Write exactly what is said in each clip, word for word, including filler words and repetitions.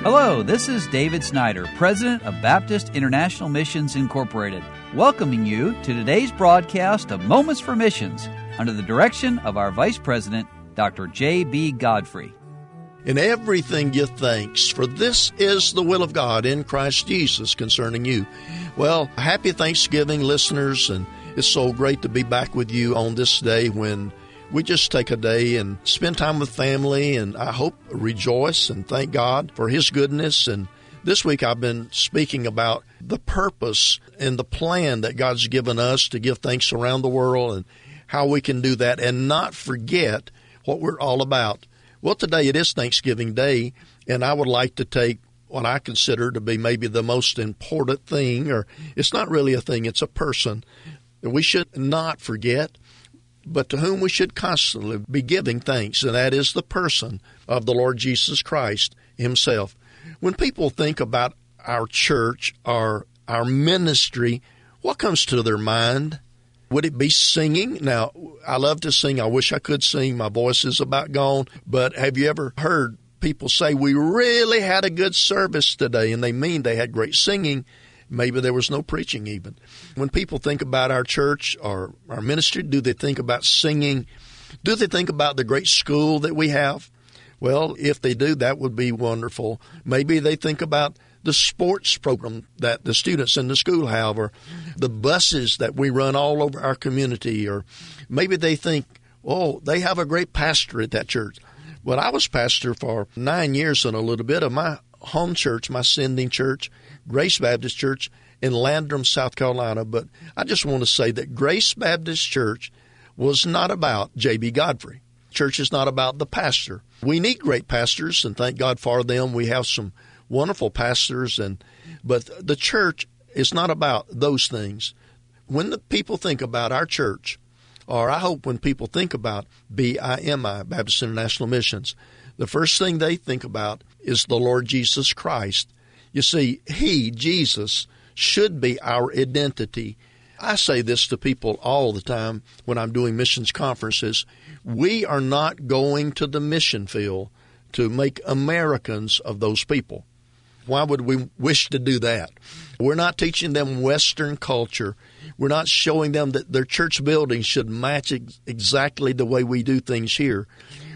Hello, this is David Snyder, President of Baptist International Missions Incorporated, welcoming you to today's broadcast of Moments for Missions under the direction of our Vice President, Doctor J B. Godfrey. In everything give thanks, for this is the will of God in Christ Jesus concerning you. Well, happy Thanksgiving, listeners, and it's so great to be back with you on this day when we just take a day and spend time with family, and I hope rejoice and thank God for His goodness. And this week I've been speaking about the purpose and the plan that God's given us to give thanks around the world and how we can do that and not forget what we're all about. Well, today it is Thanksgiving Day, and I would like to take what I consider to be maybe the most important thing, or it's not really a thing, it's a person that we should not forget, but to whom we should constantly be giving thanks, and that is the person of the Lord Jesus Christ Himself. When people think about our church or our ministry, what comes to their mind? Would it be singing? Now, I love to sing. I wish I could sing. My voice is about gone. But have you ever heard people say, we really had a good service today, and they mean they had great singing? Maybe there was no preaching even. When people think about our church or our ministry, do they think about singing? Do they think about the great school that we have? Well, if they do, that would be wonderful. Maybe they think about the sports program that the students in the school have, or the buses that we run all over our community, or maybe they think, oh, they have a great pastor at that church. Well, I was pastor for nine years and a little bit of my home church, my sending church, Grace Baptist Church in Landrum, South Carolina. But I just want to say that Grace Baptist Church was not about J B. Godfrey. Church is not about the pastor. We need great pastors, and thank God for them. We have some wonderful pastors, and but the church is not about those things. When the people think about our church, or I hope when people think about B I M I, Baptist International Missions, the first thing they think about is the Lord Jesus Christ. You see, He, Jesus, should be our identity. I say this to people all the time when I'm doing missions conferences. We are not going to the mission field to make Americans of those people. Why would we wish to do that? We're not teaching them Western culture. We're not showing them that their church buildings should match ex- exactly the way we do things here.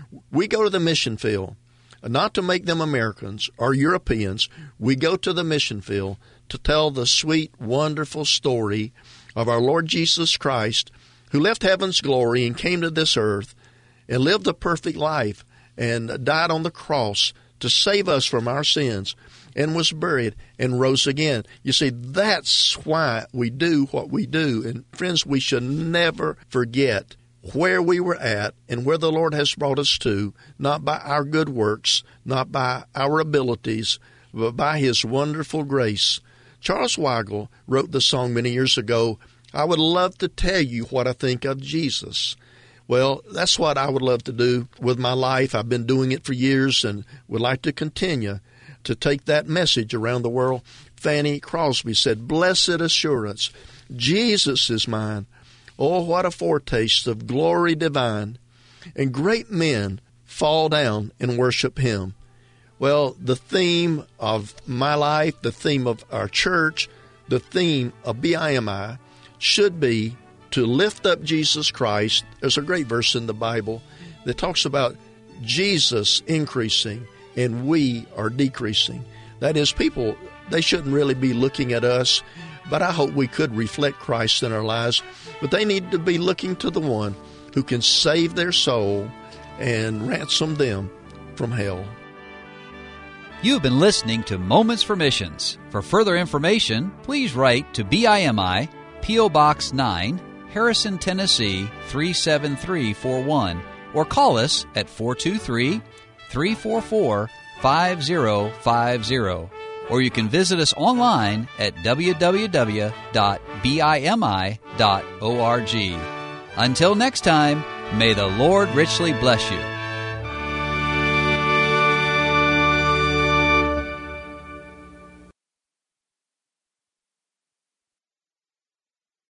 We go to the mission field not to make them Americans or Europeans. We go to the mission field to tell the sweet, wonderful story of our Lord Jesus Christ, who left heaven's glory and came to this earth and lived a perfect life and died on the cross to save us from our sins, and was buried and rose again. You see, that's why we do what we do. And friends, we should never forget where we were at and where the Lord has brought us to, not by our good works, not by our abilities, but by His wonderful grace. Charles Weigle wrote the song many years ago, I would love to tell you what I think of Jesus. Well, that's what I would love to do with my life. I've been doing it for years and would like to continue to take that message around the world. Fanny Crosby said, blessed assurance, Jesus is mine. Oh, what a foretaste of glory divine. And great men fall down and worship Him. Well, the theme of my life, the theme of our church, the theme of B I M I should be to lift up Jesus Christ. There's a great verse in the Bible that talks about Jesus increasing and we are decreasing. That is, people, they shouldn't really be looking at us, but I hope we could reflect Christ in our lives. But they need to be looking to the one who can save their soul and ransom them from hell. You've been listening to Moments for Missions. For further information, please write to B I M I, P O. Box nine, Harrison, Tennessee three seven three four one, or call us at four two three, three four four, five zero five zero. Or you can visit us online at w w w dot b i m i dot org. Until next time, may the Lord richly bless you.